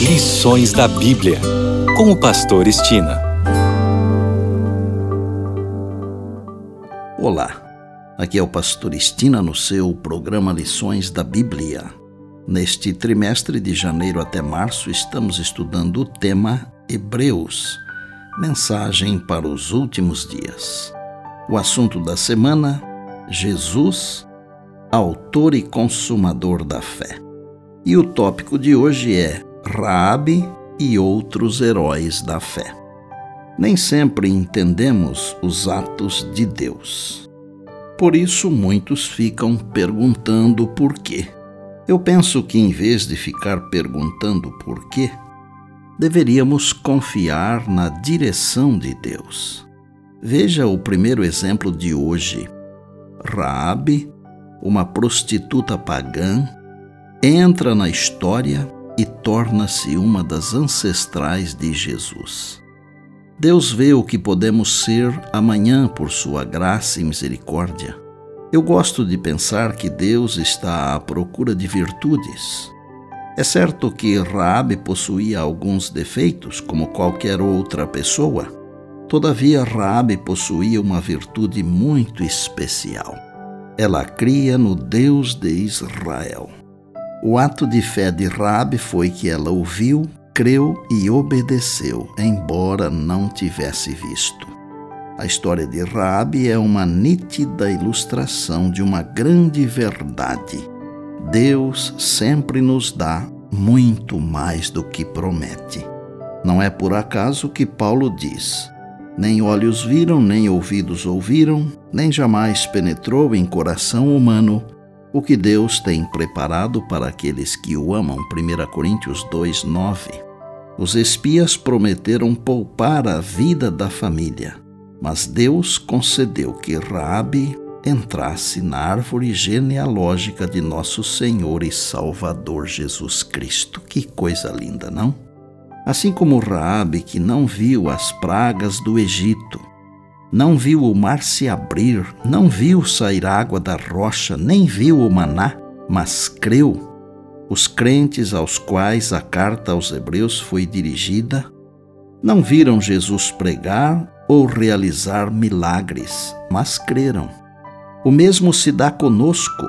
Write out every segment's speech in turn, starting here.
Lições da Bíblia, com o pastor Estina. Olá, aqui é o pastor Estina no seu programa Lições da Bíblia. Neste trimestre de janeiro até março estamos estudando o tema Hebreus, mensagem para os últimos dias. O assunto da semana, Jesus, autor e consumador da fé. E o tópico de hoje é Raabe e outros heróis da fé. Nem sempre entendemos os atos de Deus. Por isso, muitos ficam perguntando por quê. Eu penso que, em vez de ficar perguntando por quê, deveríamos confiar na direção de Deus. Veja o primeiro exemplo de hoje. Raabe, uma prostituta pagã, entra na história e torna-se uma das ancestrais de Jesus. Deus vê o que podemos ser amanhã por sua graça e misericórdia. Eu gosto de pensar que Deus está à procura de virtudes. É certo que Raabe possuía alguns defeitos, como qualquer outra pessoa. Todavia, Raabe possuía uma virtude muito especial. Ela cria no Deus de Israel. O ato de fé de Raabe foi que ela ouviu, creu e obedeceu, embora não tivesse visto. A história de Raabe é uma nítida ilustração de uma grande verdade. Deus sempre nos dá muito mais do que promete. Não é por acaso que Paulo diz: nem olhos viram, nem ouvidos ouviram, nem jamais penetrou em coração humano o que Deus tem preparado para aqueles que o amam. 1 Coríntios 2:9. Os espias prometeram poupar a vida da família, mas Deus concedeu que Raabe entrasse na árvore genealógica de nosso Senhor e Salvador Jesus Cristo. Que coisa linda, não? Assim como Raabe, que não viu as pragas do Egito, não viu o mar se abrir, não viu sair água da rocha, nem viu o maná, mas creu. Os crentes aos quais a carta aos Hebreus foi dirigida não viram Jesus pregar ou realizar milagres, mas creram. O mesmo se dá conosco.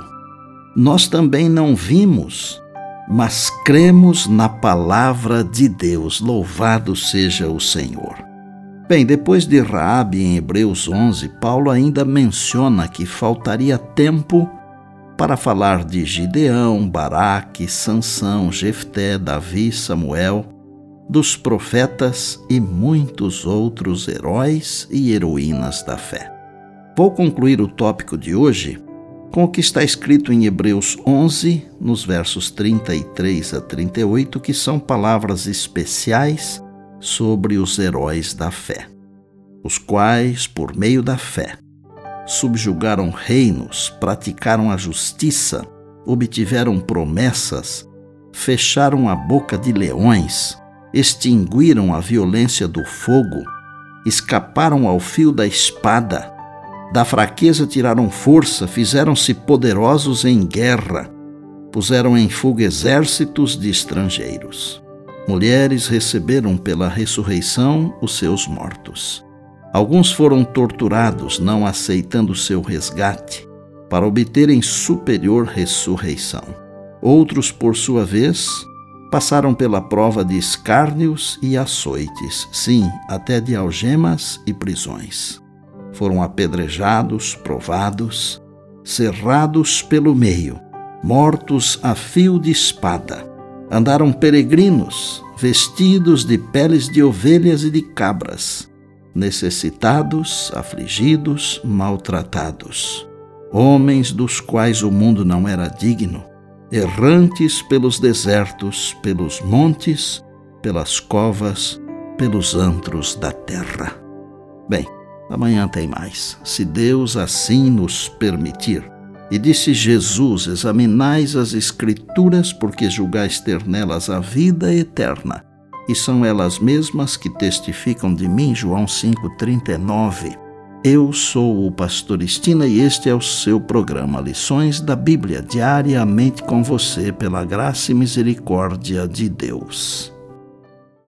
Nós também não vimos, mas cremos na palavra de Deus. Louvado seja o Senhor. Bem, depois de Raabe, em Hebreus 11, Paulo ainda menciona que faltaria tempo para falar de Gideão, Baraque, Sansão, Jefté, Davi, Samuel, dos profetas e muitos outros heróis e heroínas da fé. Vou concluir o tópico de hoje com o que está escrito em Hebreus 11, nos versos 33 a 38, que são palavras especiais sobre os heróis da fé, os quais, por meio da fé, subjugaram reinos, praticaram a justiça, obtiveram promessas, fecharam a boca de leões, extinguiram a violência do fogo, escaparam ao fio da espada, da fraqueza tiraram força, fizeram-se poderosos em guerra, puseram em fuga exércitos de estrangeiros. Mulheres receberam pela ressurreição os seus mortos. Alguns foram torturados, não aceitando seu resgate, para obterem superior ressurreição. Outros, por sua vez, passaram pela prova de escárnios e açoites, sim, até de algemas e prisões. Foram apedrejados, provados, cerrados pelo meio, mortos a fio de espada. Andaram peregrinos, vestidos de peles de ovelhas e de cabras, necessitados, afligidos, maltratados, homens dos quais o mundo não era digno, errantes pelos desertos, pelos montes, pelas covas, pelos antros da terra. Bem, amanhã tem mais, se Deus assim nos permitir. E disse Jesus: examinais as Escrituras, porque julgais ter nelas a vida eterna, e são elas mesmas que testificam de mim. João 5,39. Eu sou o pastor Estina e este é o seu programa Lições da Bíblia, diariamente com você, pela graça e misericórdia de Deus.